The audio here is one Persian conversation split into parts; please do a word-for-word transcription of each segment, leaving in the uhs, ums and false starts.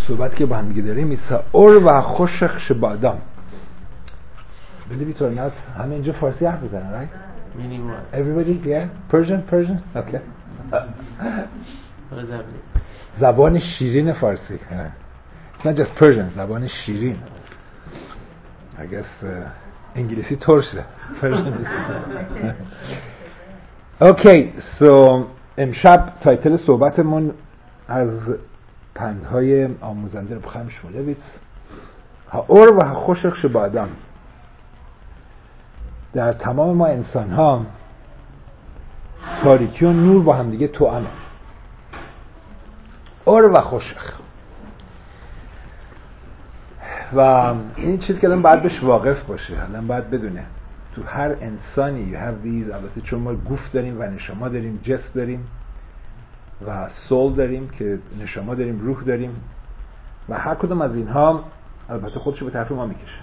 صحبت که با هم دیگه داریم میسا اور و خوشخ شبادام. Believe it or not همه اینجا فارسی حرف میزنن right? Minimum. Everybody yeah? Persian Persian okay. زبان شیرین فارسی. It's not just Persian, زبان شیرین. I guess uh, انگلیسی ترشه. Persian. Okay, so امشب تایتل صحبتمون از پندهای آموزنده رو بخوایم شمولویتس هاور و خوشخ شبادام. در تمام ما انسان ها تاریکی و نور با هم دیگه توأمه. اور و خوشخ و این چیز که الان باید بهش واقف باشه، الان باید بدونه تو هر انسانی you have these. البته چون ما گوف داریم و نشما داریم، جس داریم و سول داریم که نشما داریم، روح داریم و هر کدوم از اینها البته خودشو به طرف ما میکشه.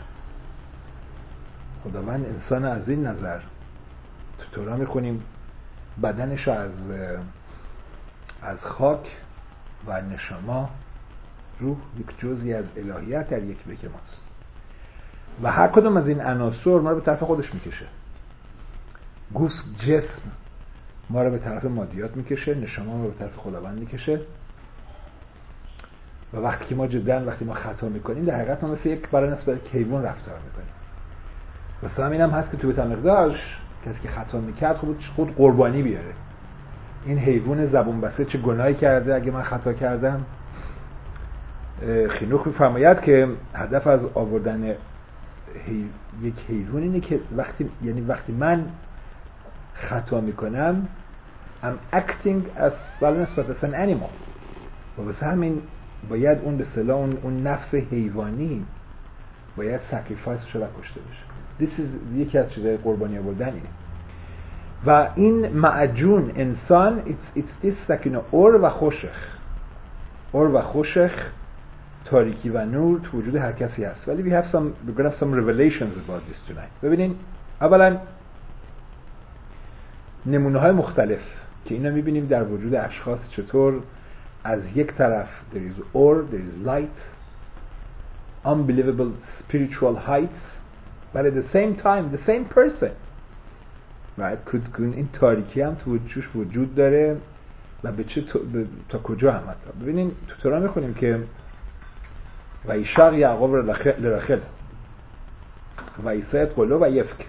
خداوند انسان از این نظر تو تورا میخونیم بدنش از از خاک و نشما روح یک جزئی از الهیت در یک بک ماست و هر کدوم از این عناصر ما رو به طرف خودش میکشه. گوس جسم ما رو به طرف مادیات میکشه، نشما ما رو به طرف خداوند میکشه و وقتی که ما جدا وقتی ما خطا میکنیم در حقیقت ما مثل یک برای نسبت کیوان رفتار میکنیم. مثلا این هم هست که تو بیت المقداش کسی که خطا میکرد خود خود قربانی بیاره. این حیوان زبون بسته چه گناهی کرده اگه من خطا کردم؟ خینوخ میفرماید که هدف از آوردن هی... یک حیوان اینه که وقتی یعنی وقتی من خطا میکنم I'm acting as well as an animal و واسه همین باید اون به اصطلاح اون, اون نفس حیوانی باید sacrifice شده کشته بشه. This is یکی از چیزهای قربانی آوردن اینه و این معجون انسان it's, it's this like you know اور و خوشخ اور و خوشخ تاریکی و نور تو وجود هر کسی هست ولی we have some we're gonna have some revelations about this tonight. ببینین اولا نمونه های مختلف که اینا میبینیم در وجود اشخاص چطور از یک طرف there is or there is light unbelievable spiritual heights but at the same time the same person right could کن این تاریکی هم تو وجودش وجود داره و به چه تا کجا هم حتی. ببینین تو تورا میخونیم که و ایشاق یعقوب لرخل و ایسایت قلو و یفک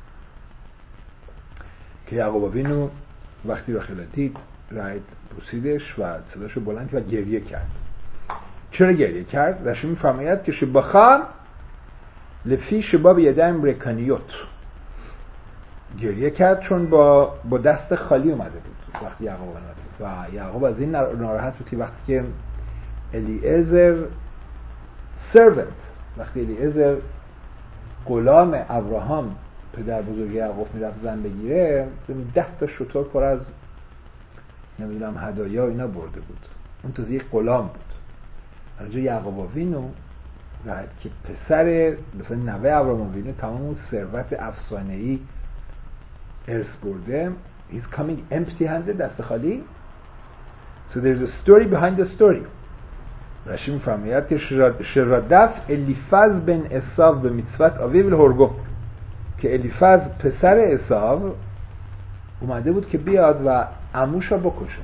که یعقوب آوینو وقتی رخل دید رایت بوسیدش و صداشو بلند و گریه کرد. چرا گریه کرد؟ رشی میفرماید که شبخا لفی شباب یدم رکانیوت گریه کرد چون با با دست خالی اومده بود وقتی یعقوب اومد و یعقوب از این ناراحت بود که وقتی که الیعزر servant وقتی الیعزر غلام ابراهام پدر بزرگ یعقوب میرفت زن بگیره ده تا شتر پر از نمیدونم هدایا اینا برده بود. اون تازه یک غلام بود. اونجا یعقوب آوینو که پسر مثلا نوه ابراهام آوینو تمام اون ثروت افسانه‌ای ارث برده he's coming empty handed دست خالی. So there's a story behind the story. رشی میفرماید که شرادف الیفاز بن اساو به میتوت آویو الهرگو که الیفاز پسر اساو اومده بود که بیاد و عموشو بکشه.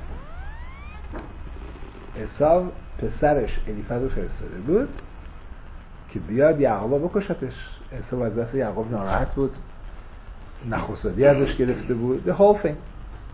اساو پسرش الیفازو فرستاده بود که بیاد یعقوب بکشتش. اساو از دست یعقوب ناراحت بود، نخوصادی ازش گرفته بود. The whole thing.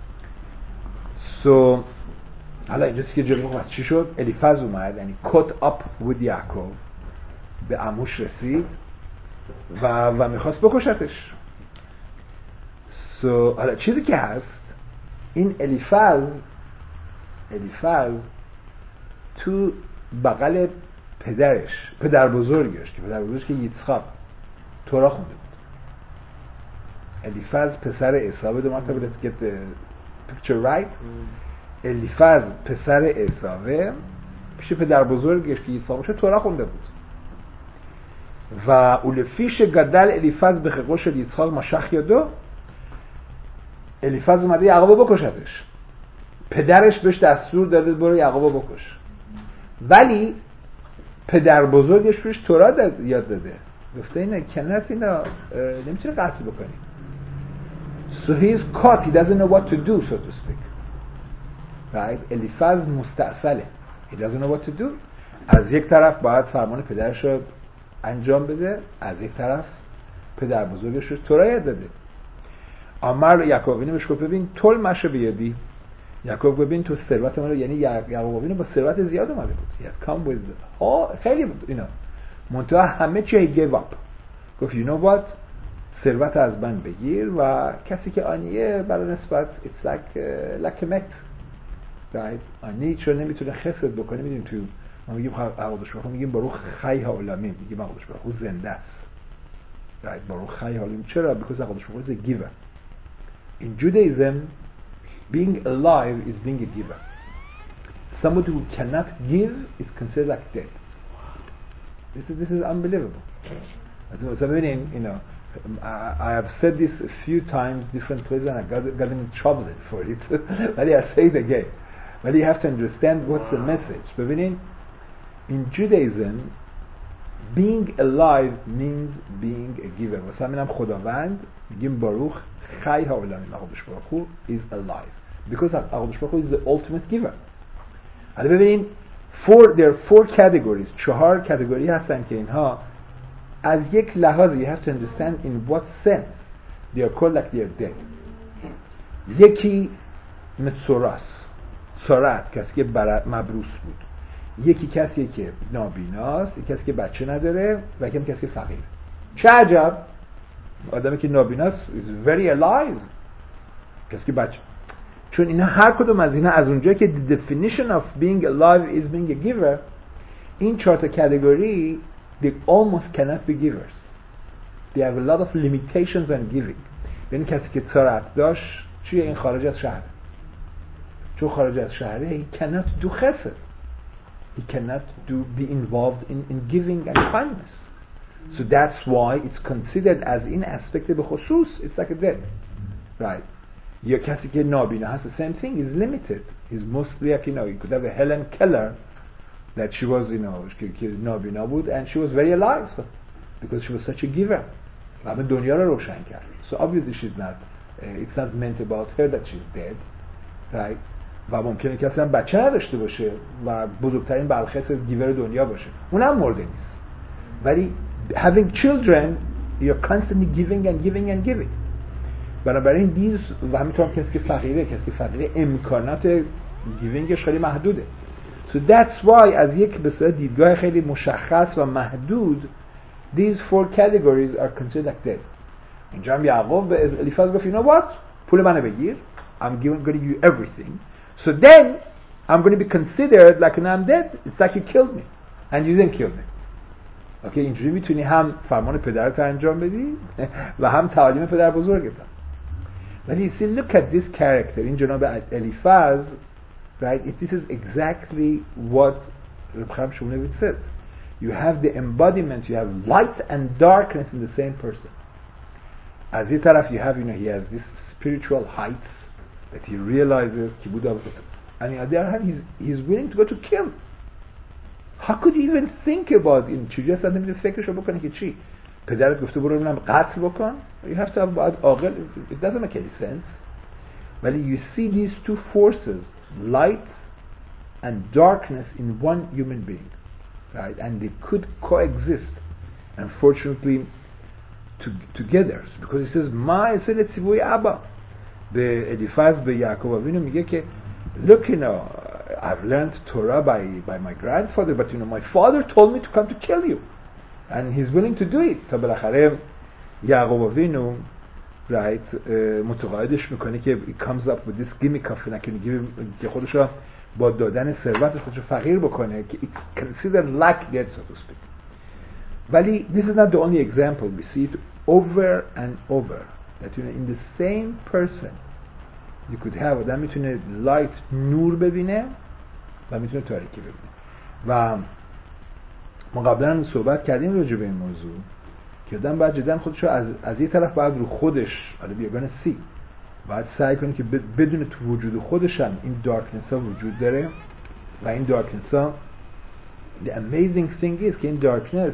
So حالا اینجاست که جلو مقصد چی شد؟ الیفاز اومد یعنی caught up with یعقوب به عموش رسید و و میخواست بکشتش. So حالا چیزی که هست این الیفاز الیفاز تو بغل پدرش پدر بزرگش که پدر بزرگش که ییتسخاق تورا خونده بود. الیفاز پسر عیسی دو مرتبه let's get the picture right. الیفاز پسر عیسی پیش پدر بزرگش که ییتسخاق باشه تورا خونده بود و اولفیش گدل الیفاز به خقوش ییتسخاق مشخ یادو الیفاز اومده یعقوب بکشتش. پدرش بهش دستور داده برو یعقوب بکش ولی پدر بزرگش بهش تورات یاد داده، گفته اینه کنت اینا نمیتونه قتل بکنی. So he's caught, he doesn't know what to do, so to speak. Right? الیفاز مستعصله. He doesn't know what to do. از یک طرف باید فرمان پدرش رو انجام بده، از یک طرف پدر بزرگش رو تورات یاد داده. عمر یعقوب اینو بهش گفت ببین طول مشه بیادی. یعقوب ببین تو ثروت من رو، یعنی یعقوب اینو با ثروت زیاد اومده بود. He had come with ها خیلی اینا. منتها همه چی gave up. گفت you know what؟ ثروت از من بگیر و کسی که آنیه برای نسبت it's like uh, like a met. right؟ آنی چون نمیتونه خفت بکنه، میدونیم تو ما میگیم عقدش بخون میگیم باروخ خی هاولمی، میگیم عقدش بخون زنده است. right؟ باروخ خی هاولمی چرا؟ because عقدش بخون is a giver. In Judaism being alive is being a giver. Somebody who cannot give is considered like dead. This is this is unbelievable. So meaning, you know, I, I have said this a few times, different places, and I got got in trouble for it. But I say it again. But you have to understand what's the message. But meaning, in Judaism, being alive means being a giver. واسه همینم خداوند میگیم باروخ خی هاولمی، عقدش بخون is alive. Because عقدش بخون is the ultimate giver. حالا ببینین four there are four categories. چهار کاتگوری هستن که اینها از یک لحاظ you have to understand in what sense they are called like they are dead. یکی متسوراس، سارت کسی که مبروس بود، یکی کسی که نابیناست، یکی کسی که بچه نداره و یکی کسی که فقیره. چه عجب آدمی که نابیناست is very alive، کسی که بچه، چون اینا هر کدوم از اینا از اونجایی که the definition of being alive is being a giver، این چهار تا کاتگوری they almost cannot be givers. They have a lot of limitations on giving. یعنی کسی که سارت داشت چیه؟ این خارج از شهر، چون خارج از شهره he cannot do خفت. He cannot do be involved in, in giving and kindness. So that's why it's considered as in aspect به خصوص it's like a dead. Right. یا کسی که نابینا هست the same thing is limited. He's mostly like, you know, you could have a Helen Keller that she was, you know, که نابینا بود and she was very alive so, because she was such a giver. همه دنیا رو روشن کرد. So obviously she's not uh, it's not meant about her that she's dead. Right. و ممکنه کسی هم بچه نداشته باشه و بزرگترین بلخص گیور دنیا باشه، اونم مرده نیست. ولی having children you're constantly giving and giving and giving. بنابراین دیز و همینطور هم کسی که فقیره، کسی که فقیره امکانات گیوینگش خیلی محدوده. So that's why از یک به صورت دیدگاه خیلی مشخص و محدود these four categories are considered like dead. اینجا هم یعقوب به الیفاز گفت you know what؟ پول منو بگیر. I'm going to give you everything. So then I'm going to be considered like when I'm dead. It's like you killed me and you didn't kill me. Okay, اینجوری میتونی هم فرمان پدرت انجام بدی و هم تعالیم پدر بزرگت. ولی see look at this character این جناب الیفاز, right? It, this is exactly what Reb Chaim Shmulevitz said. You have the embodiment, you have light and darkness in the same person. از یه طرف you have, you know, he has this spiritual heights that he realizes and on the other hand he's, he's willing to go to kill. How could you even think about in چجوری اصلا نمیده فکرشو بکنه که چی؟ پدرت گفته برو ببینم قتل بکن. You have to have باید عاقل. It doesn't make any sense. ولی you see these two forces, light and darkness in one human being, right? And they could coexist unfortunately to, together because he says ما اصل ציوוי أبا. به الیفاز به یعقوب اوینو میگه که look, you know, I've learned Torah by by my grandfather, but you know my father told me to come to kill you and he's willing to do it. تا بالاخره یعقوب اوینو right متقاعدش میکنه که he comes up with this gimmick of که خودش رو با دادن ثروت خودش رو فقیر بکنه که it's considered like dead so to speak. ولی this is not the only example. We see it over and over that you know in the same person you could have آدم میتونه light نور ببینه و میتونه تاریکی ببینه. و ما قبلا صحبت کردیم راجع به این موضوع که آدم باید جدا خودش رو از از یه طرف باید رو خودش حالا بیگانه سی باید سعی کنه که بدون تو وجود خودش هم این دارکنس ها وجود داره و این دارکنس ها the amazing thing is که این darkness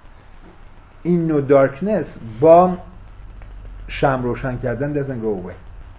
این نوع darkness با شمع روشن کردن doesn't go away.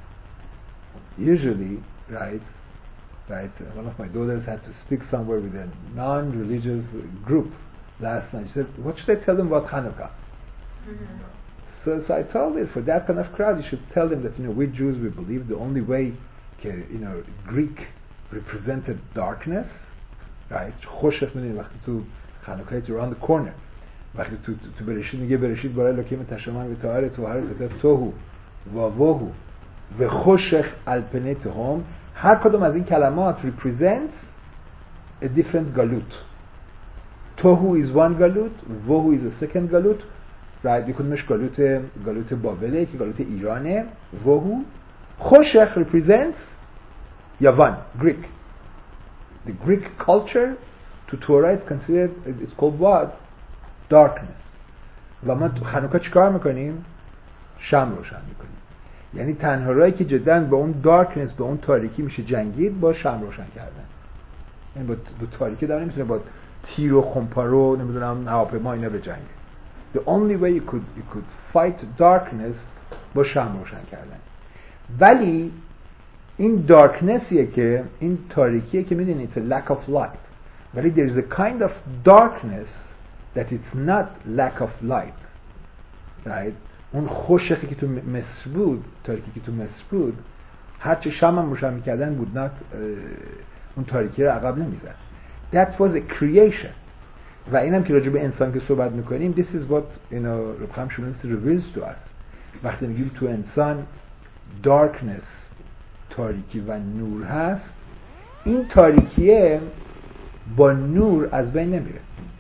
Usually, right, right, one of my daughters had to speak somewhere with a non-religious group last night. She said, what should I tell them about Hanukkah? Mm-hmm. So, so I told her, for that kind of crowd, you should tell them that, you know, we Jews, we believe the only way, you know, Greek represented darkness, right? خوشخ میدونی وقتی تو خانوکه it's around the corner. وقتی تو تو برشید میگه برشید برای لکیم تشمن و طاهر طاهر فتات توهو و وهو و خوشخ الپنت هم. هر کدوم از این کلمات represents a different galut. توهو is one galut, وهو is a second galut. right, یکونمش گالوت گالوت بابله که گالوت ایرانه. وهو خوشخ represents یوان Greek. The Greek culture to Torah is considered, it's called what? Darkness. و ما تو خانوکا چیکار میکنیم؟ شمع روشن میکنیم. یعنی تنها راهی که جدا با اون darkness، با اون تاریکی میشه جنگید با شمع روشن کردن. یعنی با, با تاریکی در نمیتونه با تیر و خمپارو نمیدونم هواپیما اینا بجنگه. The only way you could you could fight darkness با شمع روشن کردن. ولی این darknessیه که این تاریکیه که میدونید it's a lack of light. ولی there is a kind of darkness that it's not lack of light. Right? اون خوشخی که تو مصر بود، تاریکی که تو مصر بود، هرچه شمع هم روشن میکردن بود not اون تاریکی رو عقب نمیزد. That was a creation. و اینم که راجع به انسان که صحبت میکنیم this is what you know رب خام شلونس reveals to us. وقتی میگیم تو انسان darkness تاریکی و نور هست، این تاریکیه با نور از بین نمیره.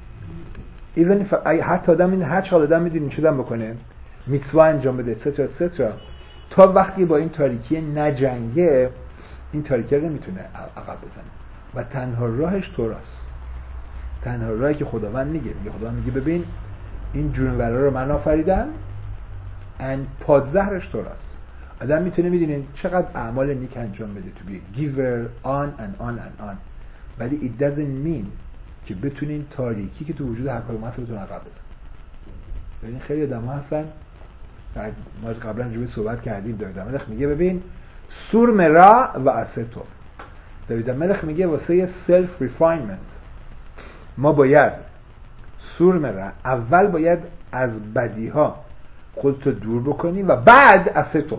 even if حتی آدم این هر چقدر آدم میدونین چیدم بکنه میتوا انجام بده سترا سترا تا وقتی با این تاریکیه نجنگه این تاریکیه رو نمیتونه عقب بزنه و تنها راهش توراست. تنها راهی که خداوند میگه میگه خداوند میگه ببین این جونورا رو من آفریدم and پادزهرش توراست. آدم میتونه میدونین چقدر اعمال نیک انجام بده تو بیه giver on and on and on ولی it doesn't mean که بتونین تاریکی که تو وجود هر کدوم هست بتونین عقب بزنین. ببین خیلی آدم ها هستن ما قبلا جوی صحبت کردیم داوید ملخ میگه ببین سور مرا و اسیتو. داوید ملخ میگه واسه سلف ریفاینمنت ما باید سور مرا اول باید از بدی ها خودتو دور بکنی و بعد اسیتو.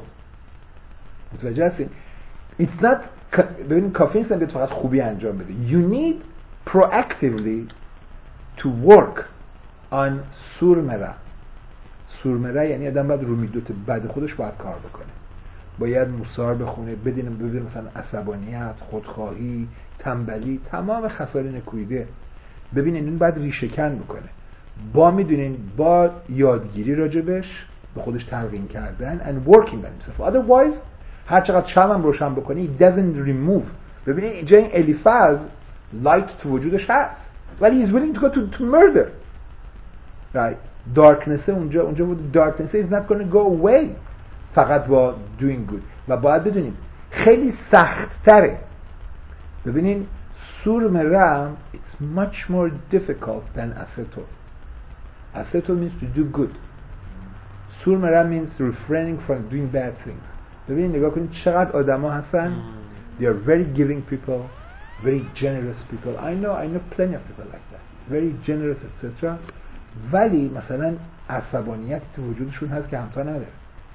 متوجه هستین؟ It's not ببین کافی نیست که فقط خوبی انجام بده. You need proactively to work on سور مرا. سور مرا یعنی آدم باید رو میدوت بد خودش باید کار بکنه. باید موسار بخونه، بدین ببین مثلا عصبانیت، خودخواهی، تنبلی، تمام خصال نکویده. ببینین این باید ریشه کن بکنه. با میدونین با یادگیری راجبش به خودش تلقین کردن and working on himself. Otherwise هر چقدر شمعم روشن بکنی it doesn't remove. ببینین اینجا این الیفاز لایت تو وجودش هست ولی he's willing to go to, to murder. Right? darkness اونجا اونجا بود darkness is not going to go away فقط با doing good. و باید بدونیم خیلی سخت تره. ببینین سور مرا it's much more difficult than aceto. Aceto means to do good. سور مرا means refraining from doing bad things. ببینین نگاه کنید چقدر آدما هستن they are very giving people, very generous people. I know I know plenty of people like that. Very generous et cetera. ولی مثلا عصبانیت تو وجودشون هست که همتا نداره.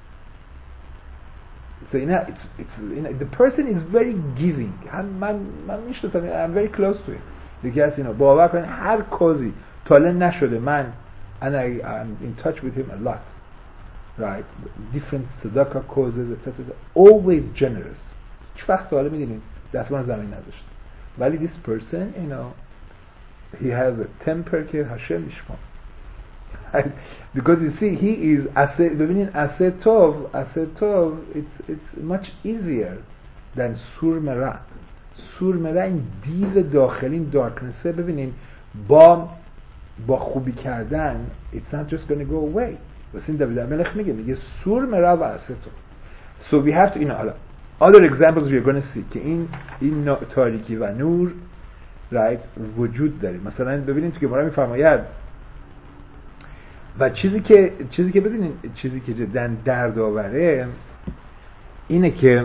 So you know, it's, it's, you know, the person is very giving. من من میشناسم I'm very close to it. because you know باور کنید هر کوزی تا الان نشده من and I I'm in touch with him a lot. Right? Different tzedakah causes et cetera. Always generous. هیچ وقت تا الان میدونید دستمان زمین نذاشته. ولی this person you know he has a temper که هشم میشکن. Because you see he is asset ببینین asset tov asset tov it's it's much easier than sur mera. sur mera این دیو داخلین darkness ببینین با با خوبی کردن it's not just going to go away. واسه داوید ملخ میگه میگه sur mera و asset tov. So we have to you know other examples we are going to see که این این تاریکی و نور رایت وجود داریم. مثلا ببینید که گمرا میفرماید و چیزی که چیزی که ببینید چیزی که جدا دردآوره اینه که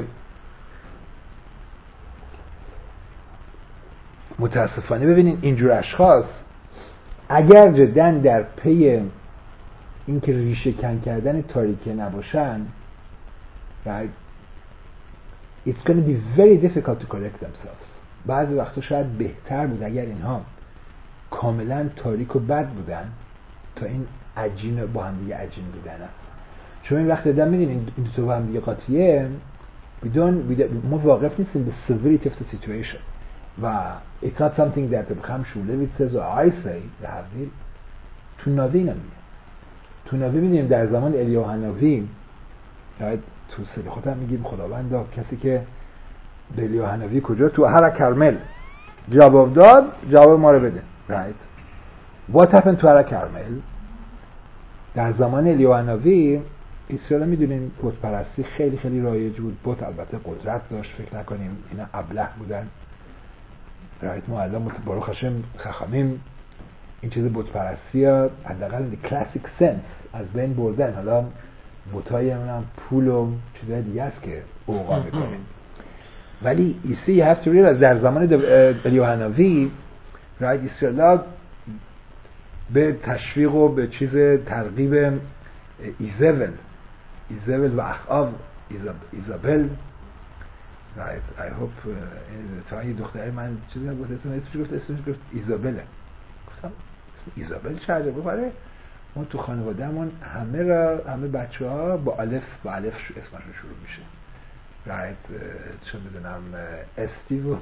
متاسفانه ببینید اینجور اشخاص اگر جدا در پی اینکه ریشه کن کردن تاریکی نباشن، right, it's going to be very difficult to correct themselves. بعضی وقتا شاید بهتر بود اگر اینها کاملا تاریک و بد بودن تا این عجین با هم دیگه عجین بودن. چون این وقت دادم میدین این دو با هم دیگه قاطیه بدون ما واقف نیستیم به severity of the situation و it's not something that بخم شوله says or I say به هر دیل تو ناوی نمیدیم تو ناوی میدیم در زمان الیاو حنوی تو سری خودم میگیم خداوندا کسی که به الیاو حنوی کجا تو هر کرمل جواب داد جواب ما رو بده. right what happened تو هر کرمل در زمان الیاو حنوی اسرائیل میدونیم بت پرستی خیلی خیلی رایج بود. بت البته قدرت داشت، فکر نکنیم اینا ابله بودن. رایت ما الان باروخ هاشم خخامیم این چیز بت پرستی ها حداقل کلاسیک سنس از بین بردن. حالا بتای منم پول و چیزای دیگه است که اوقا میکنیم، ولی ایسی you have to realize در زمان الیاو حنوی رایت اسرائیل به تشویق و به چیز ترغیب ایزابل ایزابل و اخاب ایزابل right I hope تا این دختره من چیزی گفت اسمش گفت اسمش گفت ایزابله. گفتم ایزابل چه عجبه باره ما تو خانوادهمون همه را همه بچه‌ها با الف با الف اسمشون شروع میشه. right چه میدونم استیو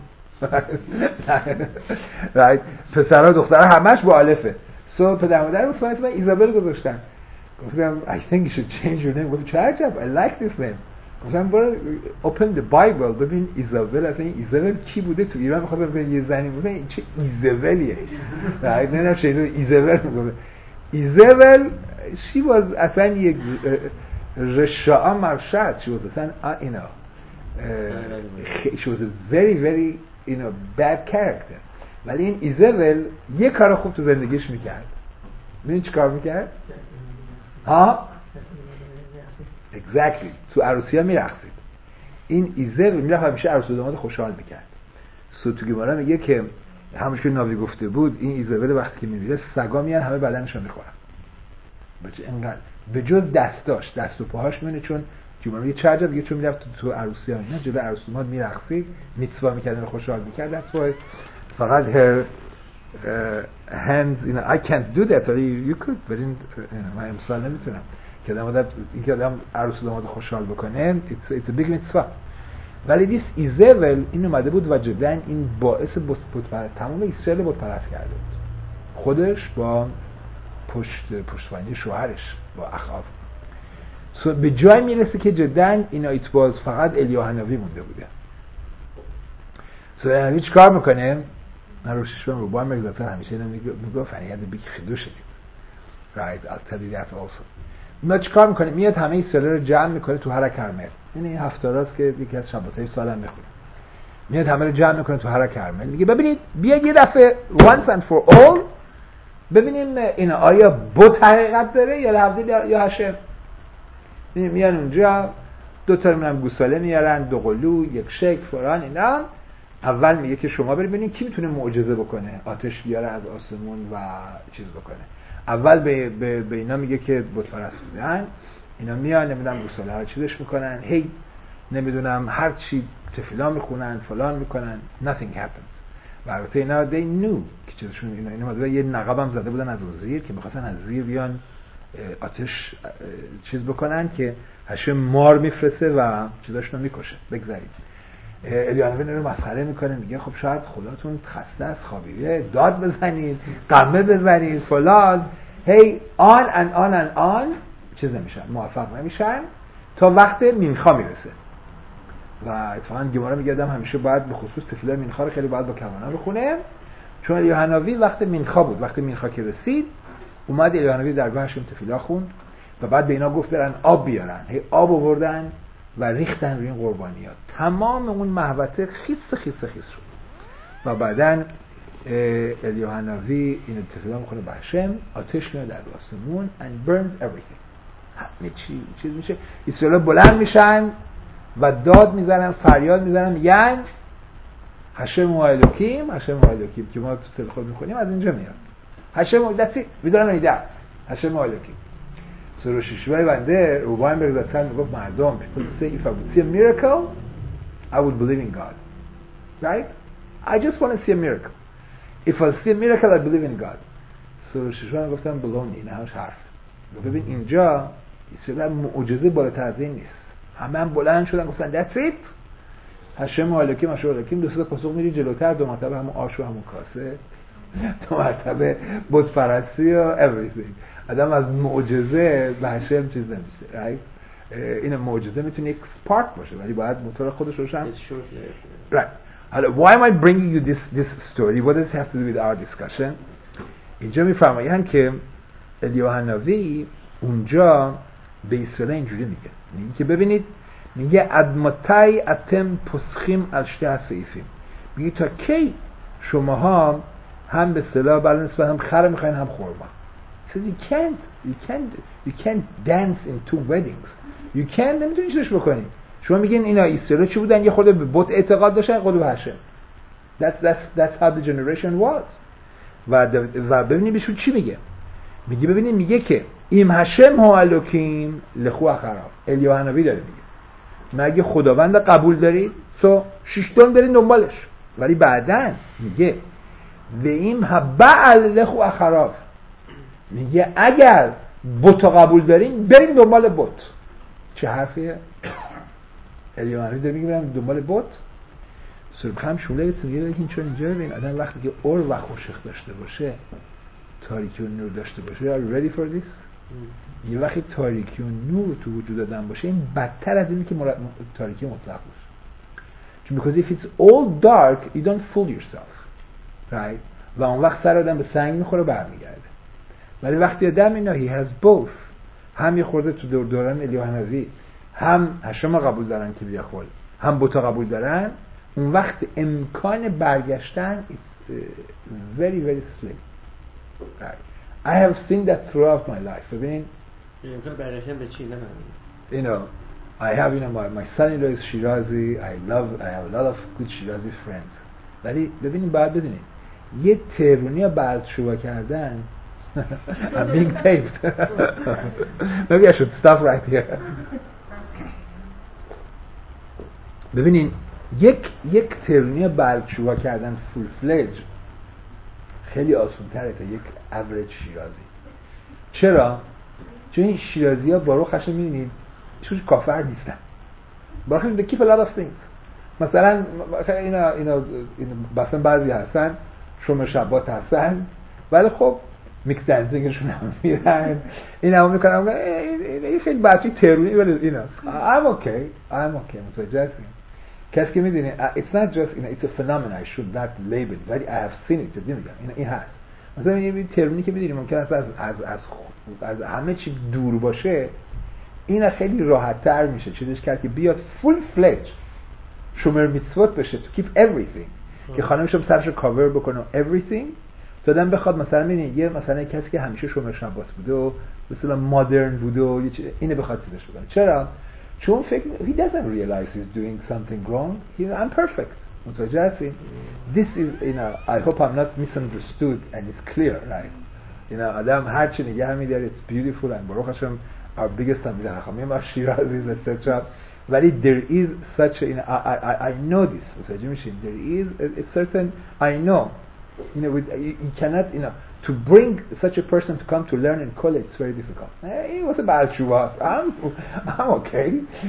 right پسرها دخترها همش با الفه. سو پدر مادر اسمش من ایزابل گذاشتن. گفتم I think you should change your name. گفتم چه عجب I like this name. گفتم برو open the Bible ببین ایزابل اصلا این ایزابل کی بوده تو ایران. میخواد ببین یه زنی بوده این چه ایزابلیه. نه نه چه ایزابل میگه ایزابل she was اصلا یک رشاء مرشد. she was اصلا you know she was a very very you know bad character. ولی این ایزابل یه کار خوب تو زندگیش میکرد. ببین چی کار میکرد؟ ها exactly تو عروسی ها میرخصید. این ایزابل میرخت همیشه عروس و داماد خوشحال میکرد. سو تو گمارا میگه که همونش که ناوی گفته بود این ایزابل وقتی که میمیره سگا میان همه بدنشو میخورن. بچه انقدر به جز دستاش دست و پاهاش میونه. چون گمارا میگه چه عجب، میگه چون میرفت تو, تو عروسی ها اینا جلوی عروس و داماد میرخصید میتوا میکردن خوشحال میکردن. فقط her uh, hands you know I can't do that or you, you could but in من امسال نمیتونم که آدم اینکه آدم عروس و داماد خوشحال بکنه it's, it's a big mitzvah. ولی دیس ایزابل این اومده بود و جدن این باعث بت پرست تمام اسرائیل بت پرست کرده بود. خودش با پشت پشتوانه شوهرش با اخاب so به جای میرسه که جدن اینا ایت باز فقط الیاو حنوی مونده بوده. so الیاو چی کار میکنه؟ من روشش بهم رو باید مگذارتر همیشه اینو میگو فریاد بیک خدو شدید right I'll tell you that also. میاد چی کار میکنه؟ میاد همه اسرائیل رو جمع میکنه تو هر کرمل. این این هفتاراست که یکی از شباتهای سال هم میخونه. میاد همه رو جمع میکنه تو هر کرمل میگه ببینید بیاید یه دفعه once and for all ببینیم این آیا بت حقیقت داره یا لحظه یا هشم. میان اونجا دو تا منم گوساله میارن دو قلو یک شک فلان اینا. اول میگه که شما برید ببینید کی میتونه معجزه بکنه آتش بیاره از آسمون و چیز بکنه. اول به به, به اینا میگه که بت پرست بودن. اینا میان نمیدونم گوساله ها چیزش میکنن هی نمیدونم هر چی تفیلا میخونن فلان میکنن nothing happens. و البته اینا they knew که چیزشون اینا اینا مثلا یه نقبم زده بودن از زیر که میخواستن از زیر بیان آتش چیز بکنن که هشم مار میفرسته و چیزاشونو میکشه. بگذارید الیاو حنوی رو مسخره میکنه میگه خب شاید خداتون خسته از خوابیده داد بزنید قمه بزنید فلان هی آن ان آن ان آن چیز نمیشن موفق نمیشن تا وقت مینخا میرسه. و اتفاقا گمارا میگه آدم همیشه باید به خصوص تفیلای مینخا رو خیلی باید با کمانه بخونه. چون الیاو حنوی وقت مینخا بود. وقت مینخا که رسید اومد الیاو حنوی درگاهش تفیلا خوند و بعد به اینا گفت برن آب بیارن. هی آب آوردن و ریختن روی این قربانیات. تمام اون محوطه خیس خیس خیس شد و بعدن الیاهنوی این اتفاق میکنه به هشم، آتش میاد در آسمون and burns everything. همه چی چیز میشه. اسرائیل بلند میشن و داد میزنن، فریاد میزنن، میگن هشم و الوکیم، هشم و الوکیم که ما تو تلخود میکنیم از اینجا میاد. هشم و دستی میدونم ایده هشم و الوکیم. سروشیشوای بنده رو واینبرگ دادن میگفت مردم people say if I would see a miracle I would believe in God. Right? I just want to see a miracle. If I see a miracle I believe in God. سروشیشوای گفتن بلونی نه هاش حرف. ببین اینجا اصلا معجزه بالاتر از این نیست. همه هم بلند شدن گفتن that's it. هشم و الوکیم هشم و الوکیم دو سه پاسخ میری جلوتر، دو مرتبه همون آش و همون کاسه، دو مرتبه بت پرستی و everything. آدم از معجزه به هشم چیز نمیشه. right? این معجزه میتونه یک سپارک باشه ولی باید موتور خودش روشن. right. حالا why am I bringing you this this story? What does it have to do with our discussion? اینجا میفرمایند که الیاهنوی اونجا به اسرائیل اینجوری میگه، میگه که ببینید، میگه ادمتای اتم پسخیم از شته سیفیم، میگه تا کی شماها هم به اصطلاح برای نسبت هم خر میخواین هم خورما. says you can't you can't you can't dance in two weddings. you can't نمیتونی چیزش بکنی. شما میگین اینا اسرائیل چی بودن؟ یه خورده به بت اعتقاد داشتن، خود به هشم. that's that's that's how the generation was. و و ببینید بهشون چی میگه. میگه ببینید میگه که ایم هشم ها الوکیم لخو اخراف. الیاهنوی داره میگه مگه خداوند قبول دارید سو شیشتون برین دنبالش. ولی بعدن میگه و ایم بعل لخو اخراف، میگه اگر بت قبول دارین برین دنبال بت. چه حرفیه؟ الیاهنوی داره میگه برین دنبال بت. سرخ هم شوله میگه این چون اینجا ببین آدم وقتی که اور و خوشخ داشته باشه، تاریکی و نور داشته باشه. Are you ready for this? mm. یه وقتی تاریکی و نور تو وجود آدم باشه این بدتر از اینه که مرا... تاریکی مطلق باشه. چون because if it's all dark you don't fool yourself, right? و اون وقت سر آدم به سنگ میخوره برمیگرده. ولی وقتی آدم اینا he has both، هم یه خورده تو دور دوران الیاهنوی هم هشم قبول دارن که بیخول، هم بت قبول دارن، اون وقت امکان برگشتن is uh, very very slim. Right. I have seen that throughout my life. I mean, you know, I have, you know, my, my son-in-law is Shirazi. I love, I have a lot of good Shirazi friends. ولی ببینید باید بدونید یه ترونی بعد شروع کردن I'm being taped. Maybe I should stop right here. ببینید یک یک ترونی بعد شروع کردن full fledged خیلی آسان تره تا یک اوریج شیرازی. چرا؟ چون این شیرازی ها بارو خشم میدینید چون کافر نیستن. بارو خشم they keep a lot of things. مثلا اینا اینا مثلا بعضی هستن شما شبات هستن ولی خب میکس دنسینگشون هم میرن این هم میکنن این خیلی بچه ترونی ولی اینا I'm okay I'm okay متوجه هستیم. کسی که میدونی it's not just you know it's a phenomenon I should not label it ولی I have seen it میگم این این هست. مثلا یه ترونی که میدونی ممکن است از از از از همه چی دور باشه این خیلی راحت تر میشه چیزش کرد که بیاد full fledged شومر میتسوت بشه to keep everything که خانمشم سرشو کاور بکنه everything دادن بخواد مثلا ببینید یه مثلا کسی که همیشه شومر شباس بوده و مثلا مدرن بوده و اینو بخواد چیزش بکنه. چرا؟ چون فکر he doesn't realize he's doing something wrong. He's I'm perfect. متوجه هستین؟ This is you know I hope I'm not misunderstood and it's clear, right? You know آدم هر چی نگه می‌داره it's beautiful and بروخ هاشم our biggest ambition خواهیم ما شیرازی et cetera. ولی there is such a you know, I I I know this. متوجه میشین؟ There is a, a certain I know. You know with, you, you cannot you know to bring such a person to come to learn in college it's very difficult. Hey, what's about you? I'm I'm okay.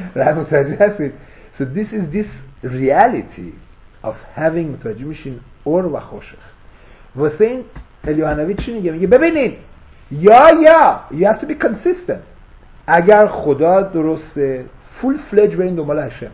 Right? So this is this reality of having متوجه میشین اور و خوشخ. واسه این الیاهنوی چی میگه؟ میگه ببینید یا یا you have to be consistent. اگر خدا درسته full fledged برین دنبال هشم.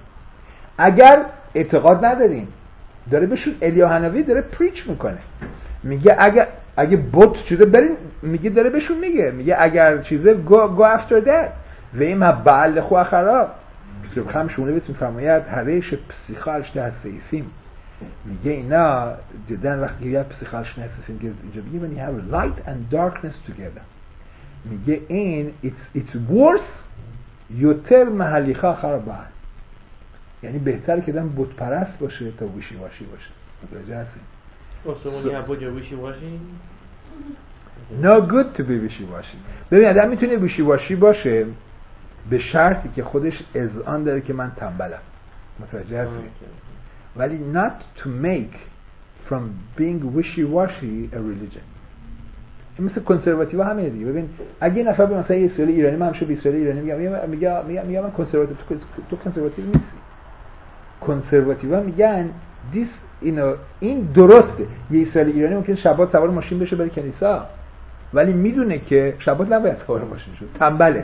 اگر اعتقاد ندارین داره بهشون الیاهنوی داره پریچ میکنه میگه اگر اگه بوت چیزه برین میگه داره بهشون میگه میگه اگر چیزه go, go after that و این بعل خو خراب هم شونه بهتون فرماید هریش پسیخالش در سیفیم میگه اینا دیدن وقتی یه پسیخالشناسیس اینجا میگه when you have light and darkness together میگه این it's, it's worse یوتر محلیخا آخر بعد، یعنی بهتره که دم بت پرست باشه تا ویشی واشی باشه. متوجه هستین؟ So when you have wishy washy no good to be wishy washy. ببین آدم میتونه ویشی واشی باشه به شرطی که خودش اذعان داره که من تنبلم. متوجه هستین؟ ولی not to make from being wishy washy a religion. این مثل کنسرواتیو همینه دیگه. ببین اگه این نفر به مثلا یه اسرائیل ایرانی، من همیشه به اسرائیل ایرانی میگم میگم میگم میگم من کنسرواتیو، تو تو کنسرواتیو نیستی. کنسرواتیوها میگن دیس اینو این درسته. یه اسرائیل ایرانی ممکن شبات سوار ماشین بشه بره کنیسا ولی میدونه که شبات نباید سوار ماشین شه، تنبله.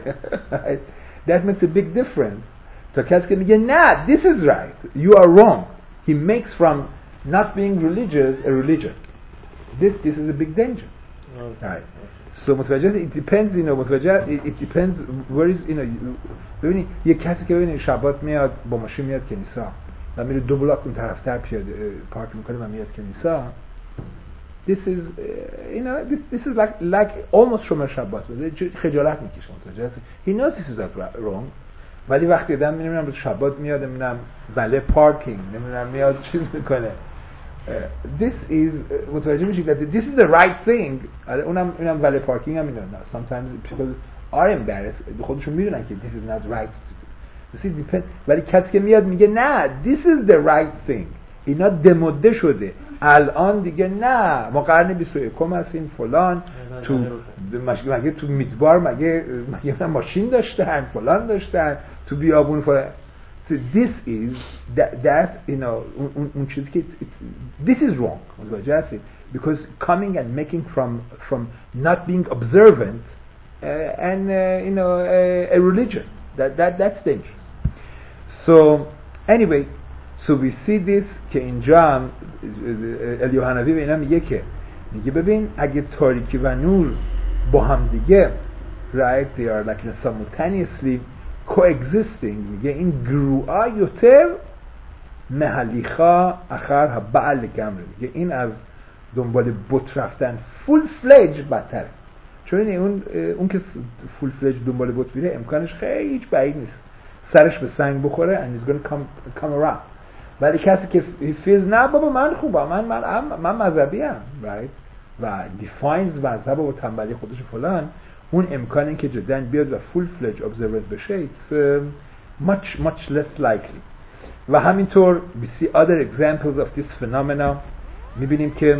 That makes a big difference. تا کسی که میگه نه this is right you are wrong, he makes from not being religious a religion. This this is a big danger. Right. So متوجه it depends you know متوجه it, it depends where is you know ببینید یه کسی که ببینید شبات میاد با ماشین میاد کنیسا و میره دو بلاک اون طرفتر پیاده پارک میکنه و میاد کنیسا this is uh, you know this, this is like like almost شما شبات خجالت میکشه. متوجه he knows this is wrong ولی وقتی آدم نمیدونم شبات میاد نمیدونم وله پارکینگ نمیدونم میاد چیز میکنه Uh, this is متوجه میشید that this is the right thing. اونم اونم ولی پارکینگ هم میدونن. sometimes people are embarrassed خودشون میدونن که this is not right to do. This is ولی کسی که میاد میگه نه this is the right thing اینا دموده شده الان دیگه نه ما قرن بیست و یکم هستیم فلان تو مگه تو میدبار مگه مگه ماشین داشتن فلان داشتن تو بیابون فلان. So this is that that you know اون چیزی که this is wrong because coming and making from from not being observant uh, and uh, you know a, a religion that that that's dangerous. So anyway so we see this که اینجا الیوحنوی به اینا میگه که میگه ببین اگه تاریکی و نور با هم دیگه right they are like simultaneously coexisting میگه این گروه یوتر محلیخا اخر بعل گمره میگه این از دنبال بت رفتن فول فلج بدتره چون این اون اون که فول فلج دنبال بت میره امکانش خیلی هیچ بعید نیست سرش به سنگ بخوره and he's going to come, come around. ولی کسی که he feels نه بابا من خوبم من من من مذهبی ام right و defines مذهب و تنبلی خودش فلان اون امکانی که جداً بیاد و فول فلج observant بشه it's uh, much much less likely. و همینطور we see other examples of this phenomena میبینیم که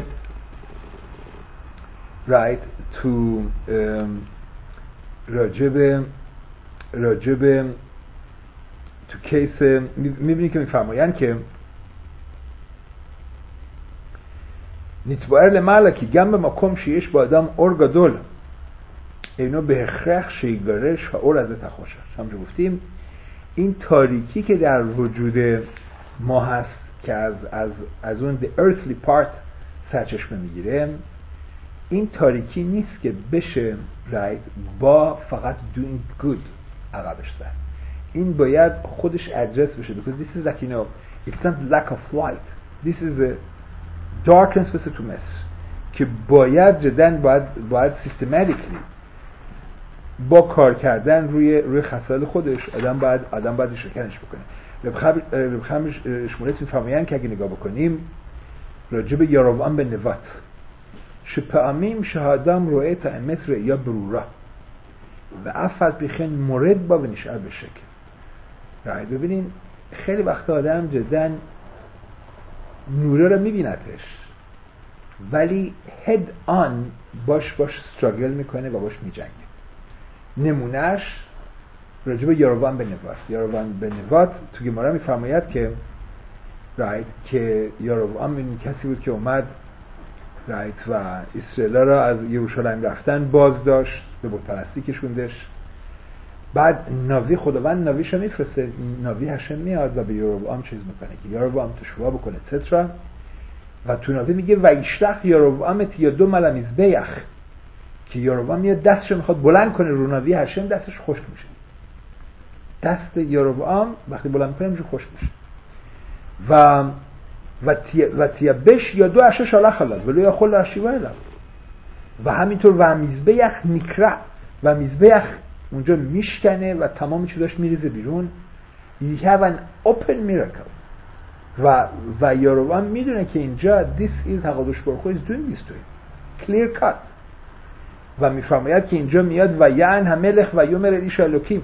right تو um, راجب راجب تو کیس میبینیم که میفرمایند که نتبایر لمعلا که گم به مکم شیش با آدم اور گدول اینو به اخرخ شیگرش و اور از تخوشش. همچه گفتیم این تاریکی که در وجود ما هست که از, از, از اون the earthly part سرچشمه میگیره این تاریکی نیست که بشه right با فقط doing good عقبش زد. این باید خودش ادرس بشه because this is like you know it's not lack of light this is a darkness with a mess که باید جدن باید باید systematically با کار کردن روی روی خصال خودش آدم باید آدم باید شکنش بکنه. رب خم شمولت میفهمین که اگه نگاه بکنیم راجب یاروان به نوات شپامیم شهادم رویت امت یا برورا و افضل بیخین مورد با بنشار بشکل. رای ببینین خیلی وقت آدم جدن نوره رو میبینتش ولی هد آن باش باش استراگل میکنه و باش میجنگه. نمونهش راجب یاروان به نوات یاروان به نوات تو گمارا میفرماید که رایت که یاروان این کسی بود که اومد رایت و اسرائیل را از یروشلایم رفتن باز داشت به بت پرستی کشوندش. بعد ناوی خداوند ناویش رو میفرسته ناوی هشم میاد و به یاروان چیز میکنه که یاروان تشوا بکنه تترا و تو ناوی میگه و ایشتخ یاروان تیا دو ملمیز بیخ که یاروان میاد دستش میخواد بلند کنه رو ناوی هشم دستش خشک میشه. دست یاروان وقتی بلند کنه میشه خشک میشه و و تیبش یا دو عشه شالخ الله ولو یا خل ارشیوه الله و همینطور و میزبیخ نکره و میزبیخ اونجا میشکنه و تمام چیزاش میریزه بیرون. You have an open miracle و و یاروبام میدونه که اینجا this is حقادش برخو is doing this to him clear cut و میفرماید که اینجا میاد و یعن هملخ و یومر ایش الوکیم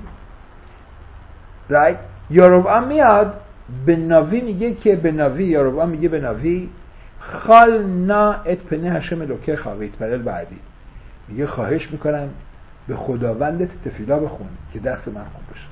right. یاروبام میاد به ناوی میگه که به ناوی یاروبام میگه به ناوی خال نا ات پنه هشم الوکه خواهید پرل بعدی میگه خواهش میکنم به خداوندت تفیلا بخون که دست من خوب بشه.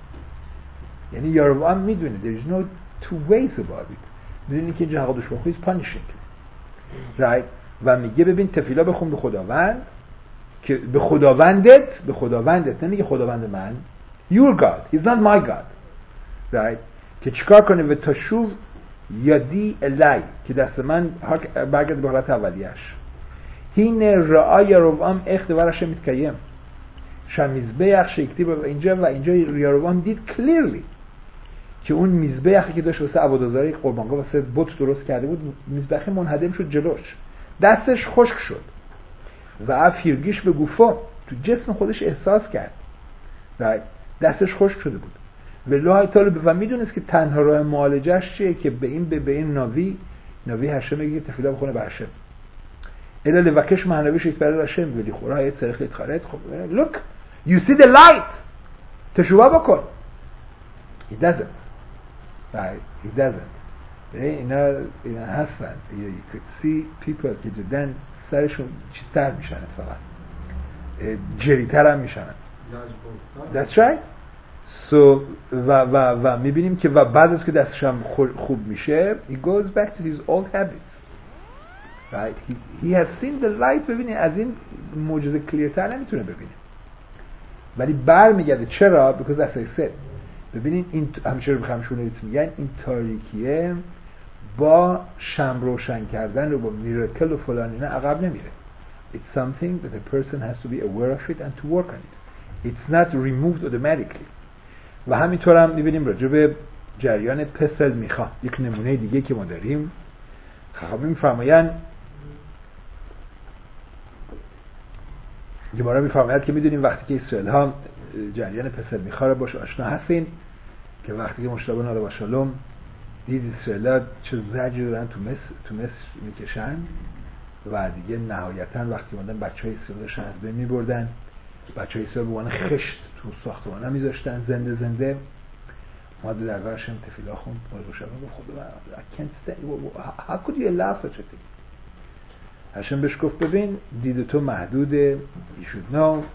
یعنی یاروبام میدونه there is no two ways about it میدونه که اینجا حقادش برخو is punishing right. و میگه ببین تفیلا بخون به خداوند که به خداوندت به خداوندت نمیگه خداوند من your God he's not my God right. که چیکار کنه و تشوف یادی الی که دست من برگرد به حالت اولیش هین رعای یاروبام اختوارش میتکیم شمیزبیخ شکتی با اینجا و اینجا یاروبام دید clearly که اون میزبیخی که داشت واسه عبادتگذاری قربانگاه واسه بت درست کرده بود میزبیخ منهدم شد جلوش دستش خشک شد و فیرگیش به گوفا تو جسم خودش احساس کرد و دستش خشک شده بود والله تعالی و میدونست که تنها راه معالجهش چیه که به این به, به این ناوی ناوی هشم میگه تفیلا بخونه به هشم الا لوکش معنوی شید برای هشم ولی خورا یه سرخ خالد خب look you see the light تشوبه بکن he doesn't right he doesn't اینا اینا هستن you could see people که جدن سرشون چیزتر میشن فقط جریتر هم میشن that's right. so و و و میبینیم که و بعد از که دستش هم خوب میشه he goes back to his old habits right. he, he has seen the light. ببینید از این معجزه کلیرتر نمیتونه ببینه ولی بر میگرده چرا because that's what I said. ببینید این همیشه رو بخمشونه میگن این تاریکیه با شمع روشن کردن و با میراکل و فلان اینا عقب نمیره. It's something that a person has to be aware of it and to work on it. It's not removed automatically. و همینطور هم میبینیم راجع به جریان پسل میخا یک نمونه دیگه که ما داریم خواهیم میفرمایند گمارا میفرماید که میدونیم وقتی که اسرائیل ها جریان پسل میخا رو باش آشنا هستین که وقتی که مشتبه ناله و شالوم دید اسرائیل ها چه زجی دارن تو مصر تو مصر میکشن و دیگه نهایتا وقتی ماندن بچه های اسرائیل داشتن از بین میبردن بچه های اسرائیل بوان خشت تو ساختمان ها میذاشتن زنده زنده ما در ورش هم تفیلا خوند مشتبه به خود من I can't stand how could you allow such a thing هشم بهش گفت ببین دید تو محدوده you should know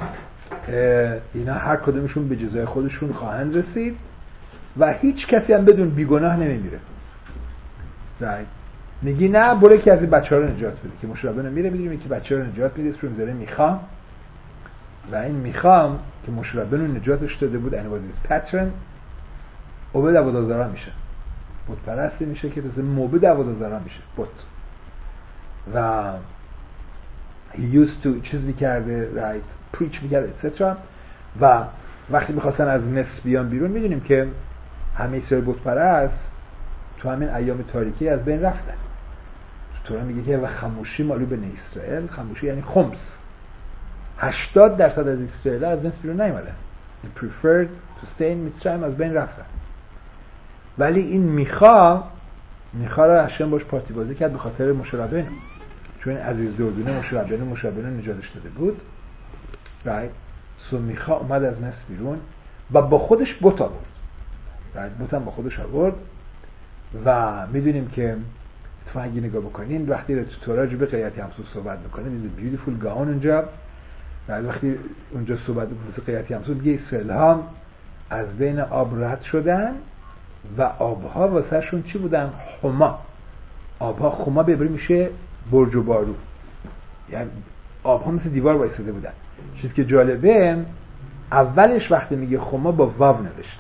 اینا هر کدومشون به جزای خودشون خواهند رسید و هیچ کسی هم بدون بیگناه نمیمیره right. میگی نه برو که از این بچه ها رو نجات بده که مشابه نمیره میدونیم که بچه ها رو نجات میده رو میذاره میخوام و این میخوام که مشابه رو نجاتش داده بود انوادیز پترن عبد عبادتگزاران میشه بت پرستی میشه که تازه موبد عبادتگزاران میشه بت و he used to چیز میکرده right preach میکرده etc و وقتی میخواستن از مصر بیان بیرون میدونیم که همه اسرائیل بت پرست تو همین ایام تاریکی از بین رفتن. تو میگه که و خموشی مالو به اسرائیل خموشی یعنی خمس هشتاد درصد از اسرائیل از مصر بیرون نیومدن they preferred to stay in مصر از بین رفتن ولی این میخا میخا را هشم باش پارتی بازی کرد به خاطر مشربین چون عزیز دردونه مشربین مشربین نجاتش داده بود right. سو میخا اومد از مصر بیرون و با خودش بت آورد right. بت هم با خودش آورد و میدونیم که تو اگه نگاه بکنین وقتی رو تو تورا جو به قیاتی همسود صحبت میکنه میدونیم بیوتیفول گاون اونجا وقتی اونجا صحبت میکنه قیاتی همسود میگه اسرائیل ها از بین آب رد شدن و آبها واسه شون چی بودن؟ خما. آبها خما به عبری میشه برج و بارو یعنی آبها مثل دیوار وایساده بودن. چیزی که جالبه اولش وقتی میگه خما با واو نوشته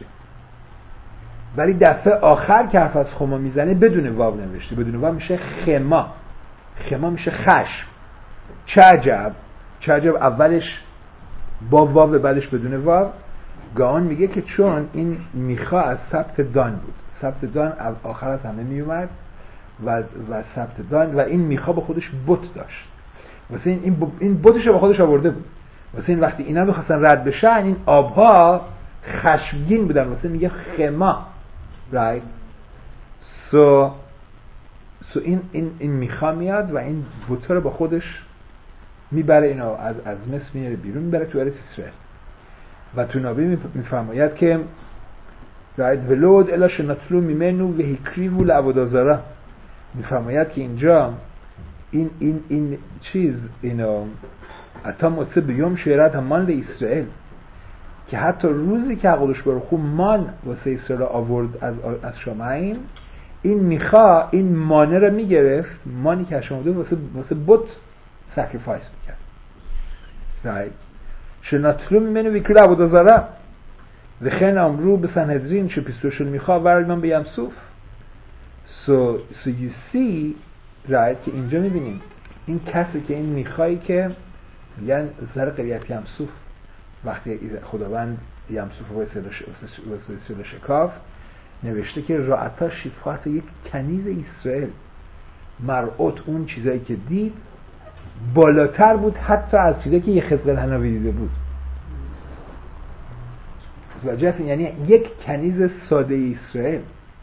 ولی دفعه آخر که حرف از خما میزنه بدون واو نوشته بدون واو میشه خما خما میشه خشم. چه عجب چه عجب اولش با واو بعدش بدون واو. گاون میگه که چون این میخا از سبت دان بود سبت دان آخر از همه میومد و و ثبت دان و این میخا به خودش بت داشت. واسه این این, این بتش رو به خودش آورده بود. واسه این وقتی اینا میخواستن رد بشن این آبها خشمگین بودن. واسه میگه خما right so so این این این میخا میاد و این بت رو با خودش میبره، اینو از از مصر میاره بیرون میبره تو ارض اسرائیل و تو نبی میفرماید که راید ولود الا شنطلو میمنو و هیکریو لعبدازارا. میفرماید که اینجا این این این چیز اینو اتا مصب بیوم شیرت همان ل اسرائیل که حتی روزی که قدوس باروخ مان واسه اسرائیل آورد از از شامعین، این میخا این مانه رو میگرفت، مانی که شامعین واسه واسه بت ساکریفایس میکرد. right شنطلو میمنو و هیکریو لعبدازارا و خن امرو به سنهدرین چه پیستوشون میخوا ورد من به یمسوف. so so you see right که اینجا میبینیم این کسی که این میخوایی که میگن سر قریت یمسوف وقتی خداوند یمسوف رو واسه شکاف نوشته که رعتا شفاعت یک کنیز اسرائیل مرعوت اون چیزایی که دید بالاتر بود حتی از چیزایی که یخزقیل حنوی دیده بود. یعنی یک کنیز ساده اسرائیل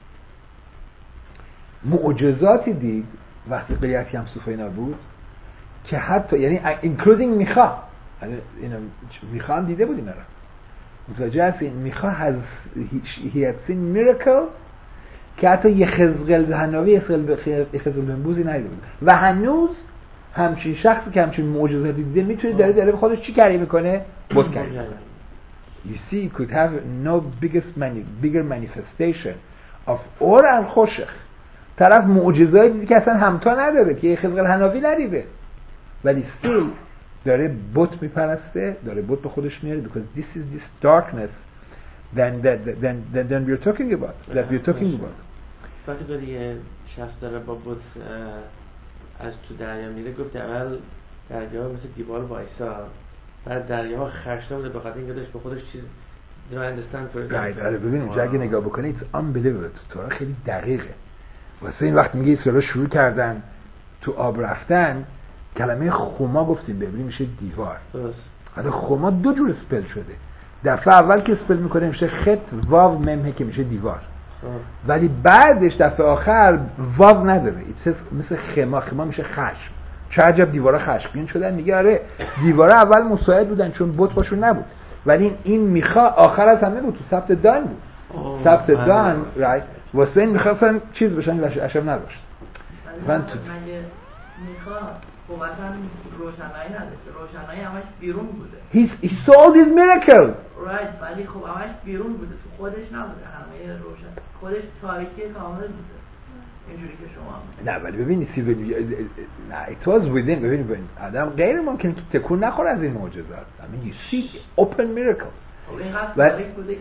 معجزاتی دید وقتی قریت یمسوف اینا بود که حتی یعنی including میخا اینا میخا هم دیده بود اینا رو. متوجه هستین؟ میخا has he had seen miracle که حتی یخزقیل حنوی یخزقیل بنبوزی ندیده بود و هنوز همچین شخصی که همچین معجزاتی دیده میتونه داره داره به خودش چی کاری میکنه؟ بت کاری. You see, you could have no biggest mani, bigger manifestation of اور الخوشخ. طرف معجزه‌ای دیدی که اصلا همتا نداره که خزقیل حنوی ندیده ولی still داره بت میپرسته، داره بت به خودش میاره because this is this darkness than that than than than we're talking about that we're talking about. وقتی داری یه شخص داره با بت از تو دریا میره گفت اول دریا مثل دیوار وایسا بعد دریاها خشنه بوده بخاطر اینکه داشت به خودش چیز do I understand for right آره ببینید اینجا اگه نگاه بکنید it's unbelievable تو خیلی دقیقه. واسه این وقت میگه اسرائیل شروع کردن تو آب رفتن کلمه خما گفتیم ببینیم میشه دیوار. درست. حالا خما دو جور اسپل شده. دفعه اول که اسپل میکنه میشه خط واو ممه که میشه دیوار. آه. ولی بعدش دفعه آخر واو نداره. مثل خما خما میشه خشم. چه عجب دیوارا خشمگین شدن میگه آره دیوارا اول مساعد بودن چون بت باشون نبود ولی این این میخا آخر از همه بود تو ثبت دان بود. ثبت دان رایت واسه این میخواستن چیز بشن اشم نداشت. من تو میخوا قوتاً روشنایی نداشت. روشنایی همش بیرون بوده. He he saw this miracle. Right ولی خب همش بیرون بوده تو خودش نبوده. همه روشن خودش تاریکی کامل بوده. اینجوری که شما نه ولی ببینید سی نه it was within ببینید ببینید آدم غیر ممکنه که تکون نخوره از این معجزات. I mean you see open miracle. و بوده که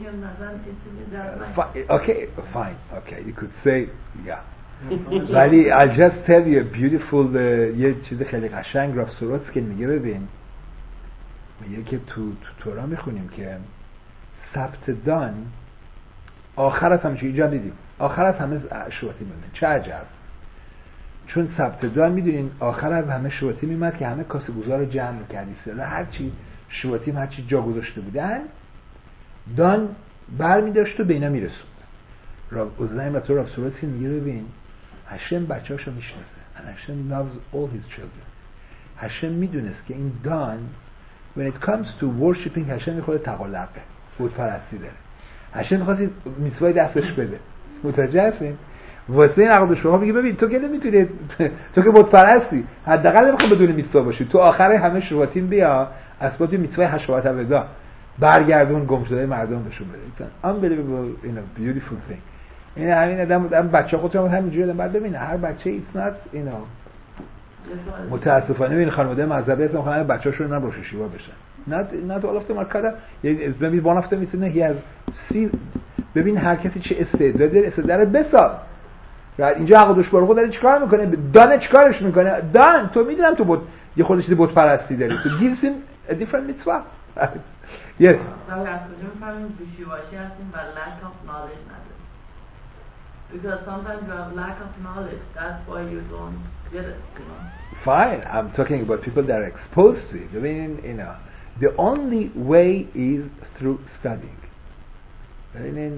مثلا okay fine okay you could say yeah ولی I'll just tell you a beautiful یه چیز خیلی قشنگ راف سورات که میگه ببین میگه که تو تو تورا میخونیم که ثبت دان آخر از همه چی اینجا دیدیم آخر از همه شواتی میمونه. چه عجب چون ثبت دان میدونین آخر از همه شواتی میمد که همه کاسه گذار رو جمع میکردی سلا هر چی شواتی هر چی جا گذاشته بودن دان بر میداشت و به اینا میرسوند. راو ازنایم رفتور راو سوراتی میگه ببین هشم بچه هاشو میشناسه and هشم loves all his children. هشم میدونست که این دان when it comes to worshiping هشم میخواد تقلقه بود پرستی داره. هشم میخواد میتوای دستش بده. متوجه هستین؟ واسه این عقل شما میگه ببین تو که نمیتونی تو که بود پرستی حداقل نمیخواد بدون میتوا باشی تو آخر همه شروعاتین بیا اسباب میتوای حشوات ودا برگردون گم شده مردم بهشون بده. unbelievable you know beautiful thing. این همین آدم آدم بچه خودت هم همینجوری آدم بعد ببینه هر بچه it's not you know متاسفانه این خانواده مذهبی هستن خانواده بچه‌شون هم روش شیوا بشن. not not all of them are kind of ببین one of them is he has see ببین هر کسی چه استعدادی داره استعداد بساز. بعد اینجا عقدش بارو خود داره چیکار میکنه دان چیکارش میکنه دان تو میدونم تو بود یه خودش دی بود پرستی داری تو gives him a different mitzvah. yes ولی از کجا میفهمیم بیشیواشی هستیم و lack of knowledge نداریم Because sometimes you have lack of knowledge. That's why you don't get it, you know. Fine, I'm talking about people that are exposed to it. I mean, you know, the only way is through studying. ببینین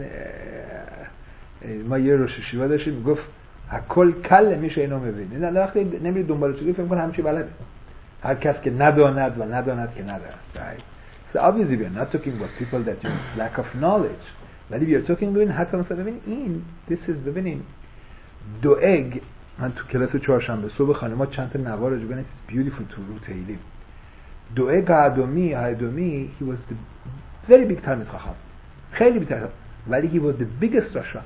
ما یه روش شیوا داشتیم میگفت هکل کل میشه اینو میبینید. نه وقتی نمیری دنبال چیزی فکر کن همه چی بلده. هر کس که نداند و نداند که نداند. Right? So obviously we are not talking about people that have lack of knowledge. ولی we are talking ببین حتی مثلا ببین این this is ببینین دوئگ من تو کلاس چهارشنبه صبح خانم‌ها چند تا نوار راجع به beautiful تو رو تیلیم. دوئگ هادومی هادومی he was the very big time خواهم. خیلی بی‌تر ولی he was the biggest Rasha.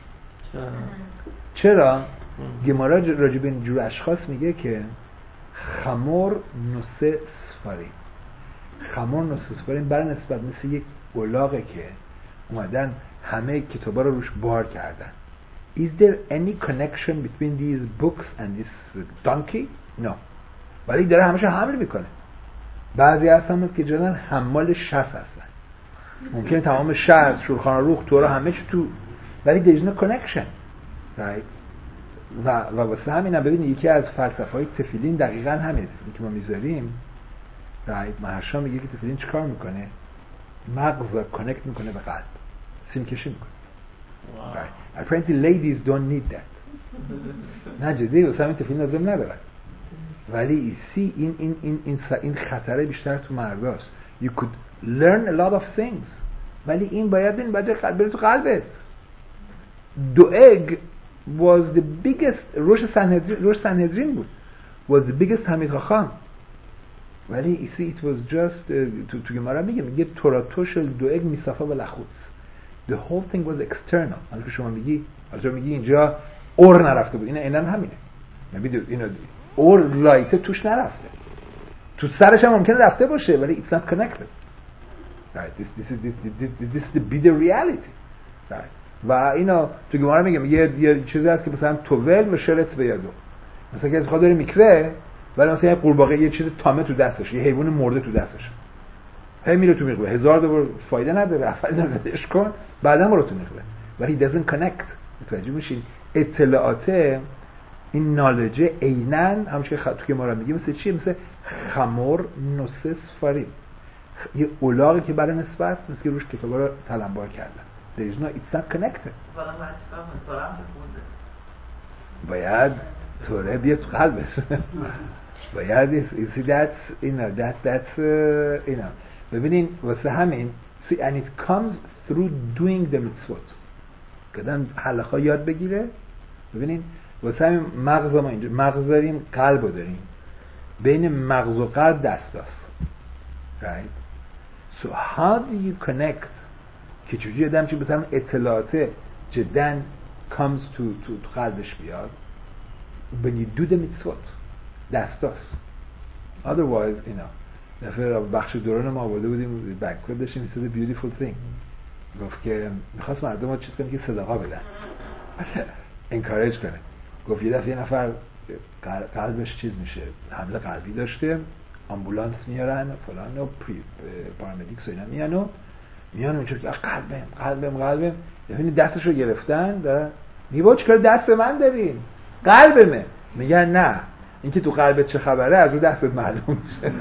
چرا؟ گمارا راجع به این جور اشخاص میگه که خمور نسه سفاریم خمور نسه سفاریم برای نسبت مثل یک الاغه که اومدن همه کتابا رو روش بار کردن. Is there any connection between these books and this donkey? No. ولی داره همشه حمل میکنه. بعضی هستن که جدن حمال شرف هستن. ممکنه تمام شهر شورخان روخ تو رو همه چی تو ولی there is no connection. Right? و و واسه همین هم ببینید یکی از فلسفه‌های تفیلین دقیقاً همینه که ما میذاریم. Right? مهرشا میگه که تفیلین چیکار میکنه؟ مغز رو کانکت میکنه به قلب. سیم کشی میکنه. Wow. Right? Apparently ladies don't need that. نه جدی واسه همین تفیلین لازم نداره. ولی سی این این این این این خطره بیشتر تو مرداست. You could learn a lot of things. ولی این باید این باید بره تو قلبت. دوئگ was the biggest روش سنهدرین روش سنهدرین بود was the biggest حمید خاخام ولی you see it was just uh, تو تو گمارا میگه میگه توراتوش دوئگ میصفا و لخوت the whole thing was external. حالا که شما میگی حالا میگی اینجا اور نرفته بود اینا اینن همینه میبینید اینا اور لایت توش نرفته تو سرش هم ممکنه رفته باشه ولی it's not connected. Right? This this is this this this, this is the be the reality. Right? و اینا تو گمارا میگم یه یه چیزی هست که مثلا توول مشرت بیادو مثلا که از خدا داره میکره ولی مثلا یه قورباغه یه چیز تامه تو دستش یه حیوان مرده تو دستش هی میره تو میگه هزار تا فایده نداره اول نردش کن بعدا برو تو میگه ولی it doesn't connect. متوجه میشین اطلاعات این نالج عیناً همون که تو گمارا میگیم مثل چیه مثل خمر نسه سفاری یه اولاغی که برای نسبت مثل که روش کتابا رو تلمبار کردن. There is no, it's not connected. باید توره بیاد تو قلبش. باید you see that's you know that that's uh, you know ببینین واسه همین see and it comes through doing the mitzvot. کدام حلقه یاد بگیره ببینین واسه همین مغز ما اینجا مغز داریم قلب داریم بین مغز و قلب دست است. Right? So how do you connect که چجوری آدم چی بتونم اطلاعات جدن comes to to قلبش بیاد when you do the mitzvot دستاست. otherwise you know دفعه بخش دوران ما آورده بودیم بنکوت داشتیم it's a beautiful thing گفت که میخواست مردم رو چیز کنه که صدقه بدن encourage کنه گفت یه دفعه یه نفر قلبش چیز میشه حمله قلبی داشته آمبولانس میارن فلان و پارامدیکس و اینا میان و میان اونجور که قلبم قلبم قلبم یعنی دستش رو گرفتن و میگه چیکار دست من دارین قلبمه میگن نه این که تو قلبت چه خبره از رو دستت معلوم میشه.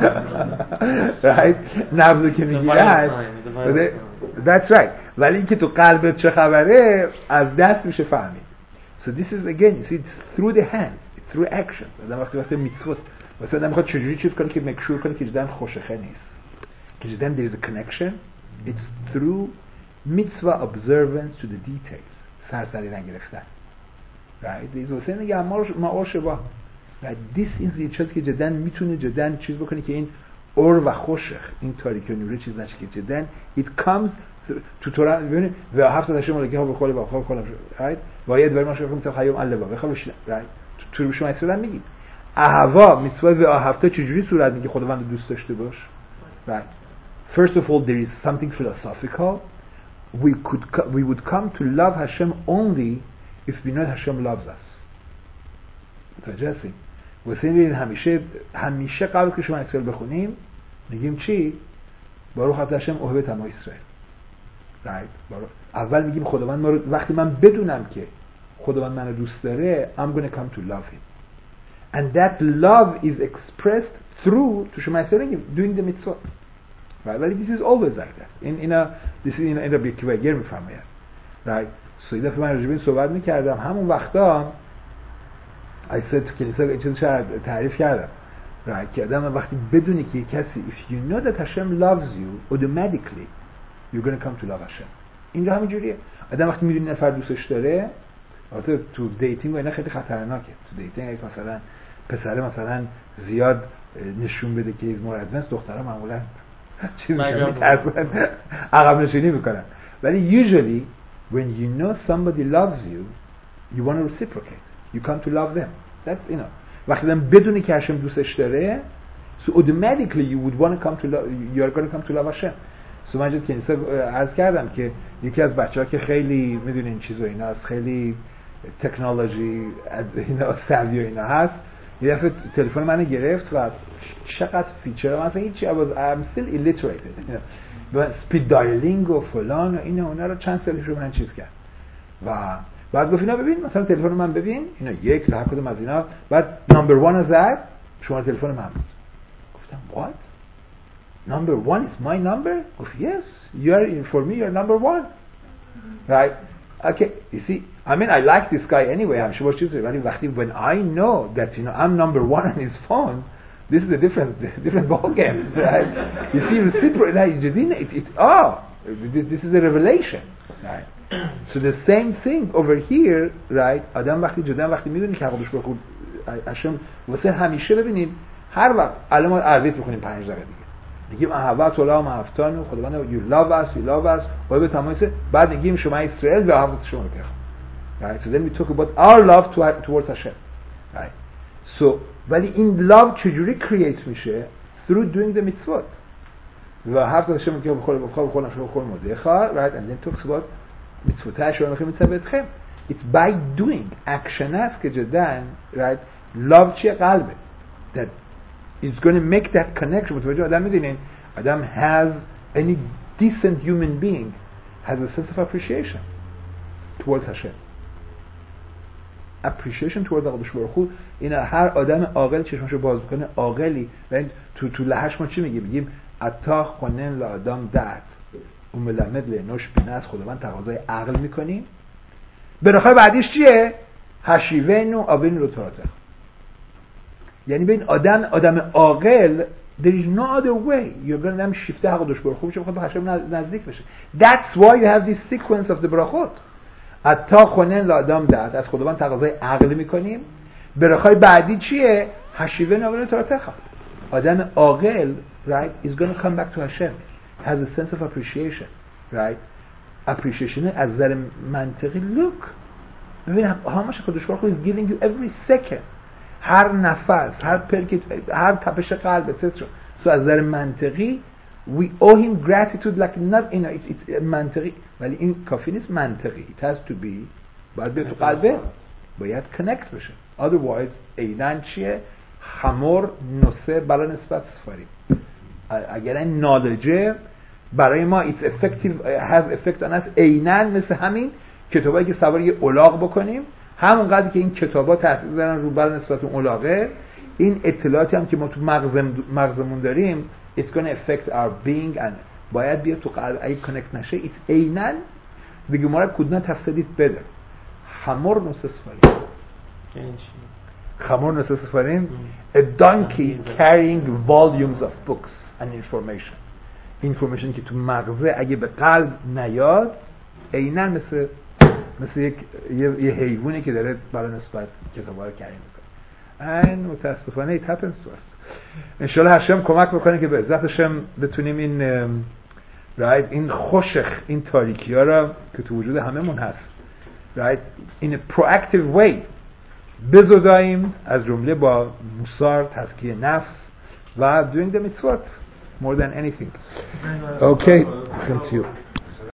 right نبضو که میگیرن that's right ولی این که تو قلبت چه خبره از دست میشه فهمید. so this is again you see it's through the hands it's through actions. آدم وقتی وقتی میتوت واسه آدم میخواد چجوری چیز کنه که make sure کنه که جدن خوشخه نیست که جدن there is a connection. It's through mitzvah observance to the details. سرسری نگرفتن. Right? This was saying که ما عاشقا. Right? This is the چیزی که جدن میتونه جدن چیز بکنه که این اور و خوشخ این تاریک و نوره چیز نشه که جدن it comes تو تو ببینید و هفت داشته مال که ها بخوره با خواب کنم. Right? باید بریم ماشو کنیم تا خیام الله بخوام بشین. Right? تو رو شما اصلا میگید. اهوا میtzvah و هفته چجوری صورت میگه خداوند دوست داشته باش. Right? First of all, there is something philosophical. We could, we would come to love Hashem only if we know Hashem loves us. متوجهی؟ واسه این همیشه همیشه قبل که شما اسرائیل بخونیم میگیم چی؟ باروخ اتى هشم اوهب تمام اسرائیل. Right? اول میگیم خداوند ما رو وقتی من بدونم که خداوند منو دوست داره I'm gonna come to love him and that love is expressed through تو شما اصلا doing the mitzvot right but this is always like that in in a this is in a, in a big way گر میفهمید right so این دفعه من راجع به این صحبت میکردم همون وقتا I said تو کلیسا یه چیزی شاید تعریف کردم right که آدم وقتی بدونی که کسی if you know that Hashem loves you automatically you're going to come to love Hashem اینجا همینجوریه آدم وقتی میدونی نفر دوستش داره البته تو دیتینگ و اینا خیلی خطرناکه تو دیتینگ اگه مثلا پسره مثلا زیاد نشون بده که ایز مور ادوانس دخترها معمولا چیز میکنن عقب نشینی میکنن ولی usually when you know somebody loves you you want to reciprocate you come to love them that's you know وقتی آدم بدونی که هاشم دوستش داره so automatically you would want to come to love you are going to come to love Hashem so من جد کنیسا عرض کردم که یکی از بچه‌ها که خیلی میدونین چیزو اینا از خیلی تکنولوژی اینا سوی اینا هست یه دفعه تلفن منو گرفت و چقدر فیچر من اصلا هیچی I was I'm still illiterate و سپید دایلینگ و فلان و اینا اونا رو چند سالش رو من چیز کرد و بعد گفت اینا ببین مثلا تلفن من ببین اینا یک هر کدوم از اینا بعد نمبر وان از زد شما تلفن من بود گفتم what number one is my number گفت yes you are for me you're number one right okay you see I mean I like this guy anyway I'm sure she's ولی وقتی when I know that you know I'm number one on his phone this is a different different ball game right you see reciprocate like it, it oh this, this is a revelation right so the same thing over here right آدم وقتی جدا وقتی میدونی که حقوقش بخور اشم واسه همیشه ببینید هر وقت الان ما عربیت بخونیم پنج دقیقه دیگه میگیم احوات ولا مفتان خداوند you love us you love us و به تمایز بعد میگیم شما اسرائیل و حقوق شما رو بخون right so then we talk about our love to, towards Hashem right so ولی این love چجوری create میشه through doing the mitzvot و حرف داشتم که بخور بخور بخور نشون بخور مدخا right and then talks about mitzvot شما میخوام میتبتخم it's by doing action است که جداً right love چیه قلبه that is going to make that connection متوجه آدم میدونین آدم has any decent human being has a sense of appreciation towards Hashem appreciation towards قدوس برخو این هر آدم عاقل چشمشو باز کنه عاقلی و تو تو لهش ما چی میگیم میگیم عطا خونن لآدم دعت و ملمد لنوش بینت خداوند تقاضای عقل میکنیم برخواه بعدیش چیه هشیون و آبین رو تراتخ یعنی ببین آدم آدم عاقل there is no other way you're going to نم شیفته حق دوش برخو بشه بخواد به هشم نزدیک بشه that's why you have this sequence of the برخوت عطا خونن لآدم دعت از خداوند تقاضای عقل میکنیم برخواه بعدی چیه هشیون و آبین رو تراتخ آدم عاقل right is going to come back to Hashem has a sense of appreciation right appreciation از نظر منطقی look ببین how much قدوس برخو is giving you every second هر نفس هر پلک هر تپش قلب etc so از نظر منطقی we owe him gratitude like not you know it's, it's منطقی ولی این کافی نیست منطقی it has to be باید به تو قلبه باید connect بشه otherwise عیناً چیه خمر نصه بلا نسبت سفاری اگر این knowledge برای ما it's effective has effect on us عیناً مثل همین کتابایی که سوار یه الاغ بکنیم همونقدر که این کتابا تاثیر دارن رو بلا نسبت اون الاغه این اطلاعاتی هم که ما تو مغزم مغزمون داریم it's going to affect our being and باید بیاد تو قلب اگه connect نشه it's عیناً the Gemara could not have said it better خمر نصه سفاری خمر نصه سفاریم a donkey carrying volumes of books and information information که تو مغزه اگه به قلب نیاد عیناً مثل مثل یک یه, یه حیوانی که داره برای نسبت کتابا رو کاری میکنه این متاسفانه it happens to us انشالله هشم کمک بکنه که به عزت هشم بتونیم این right این خشخ این تاریکی ها رو که تو وجود هممون هست right in a proactive way بزداییم از جمله با موسار تزکیه نفس و doing the mitzvot more than anything okay thank you